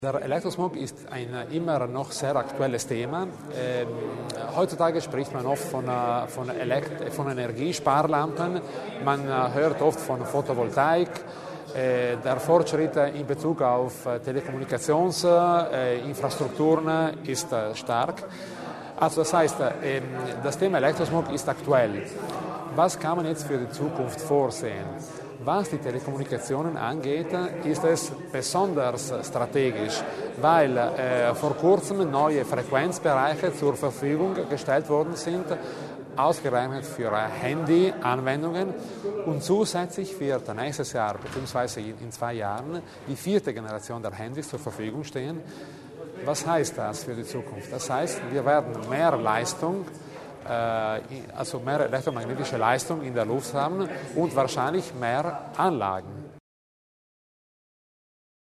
Der Elektrosmog ist ein immer noch sehr aktuelles Thema. Heutzutage spricht man oft von Energiesparlampen. Man hört oft von Photovoltaik. Der Fortschritt in Bezug auf Telekommunikationsinfrastrukturen ist stark. Also das heißt, das Thema Elektrosmog ist aktuell. Was kann man jetzt für die Zukunft vorsehen? Was die Telekommunikationen angeht, ist es besonders strategisch, weil vor kurzem neue Frequenzbereiche zur Verfügung gestellt worden sind, ausgerechnet für Handy-Anwendungen, und zusätzlich wird nächstes Jahr bzw. in 2 Jahren die 4. Generation der Handys zur Verfügung stehen. Was heißt das für die Zukunft? Das heißt, wir werden mehr Leistung, also mehr elektromagnetische Leistung in der Luft haben und wahrscheinlich mehr Anlagen.